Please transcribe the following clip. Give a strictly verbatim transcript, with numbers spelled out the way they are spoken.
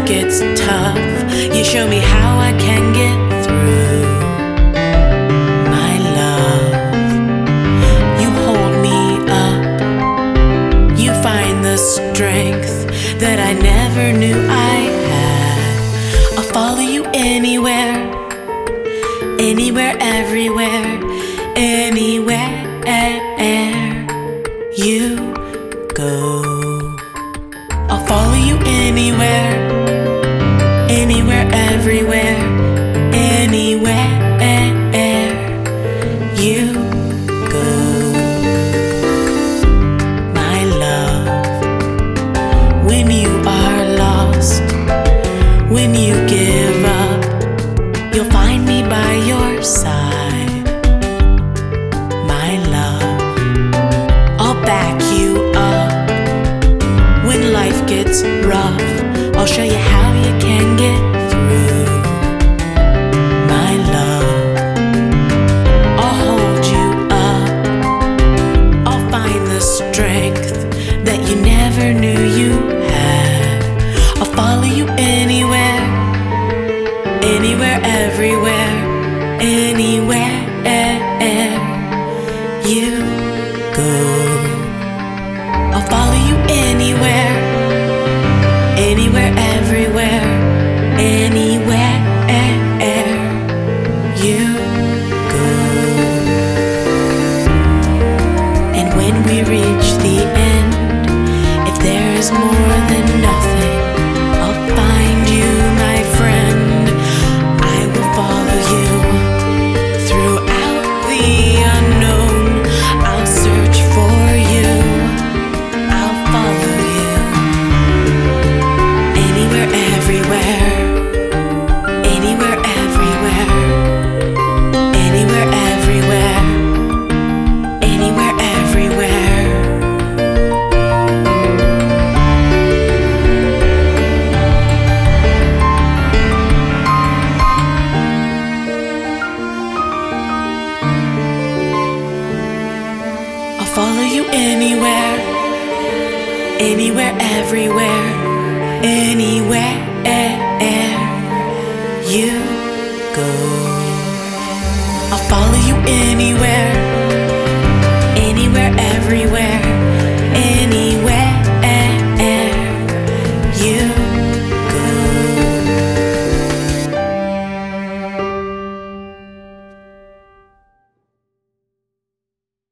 gets tough, you show me how I can get through. My love, you hold me up, you find the strength that I never knew I had. I'll follow you anywhere, anywhere, everywhere, anywhere you go. I'll follow you anywhere, anywhere, everywhere, anywhere you go. My love, when you are lost, when you give up, you'll find me by your side. My love, I'll back you up when life gets rough. I'll show you how you can get through. My love, I'll hold you up, I'll find the strength that you never knew you had. I'll follow you anywhere, anywhere, everywhere, anywhere you go. I'll follow you anywhere, anywhere, everywhere, anywhere you go. And when we reach the end, if there is more than nothing, I'll find you, my friend. I will follow you throughout the unknown. I'll search for you, I'll follow you anywhere, everywhere, anywhere, everywhere, anywhere, everywhere, anywhere, everywhere. I'll follow you anywhere, anywhere, everywhere, anywhere you go. I'll follow you anywhere,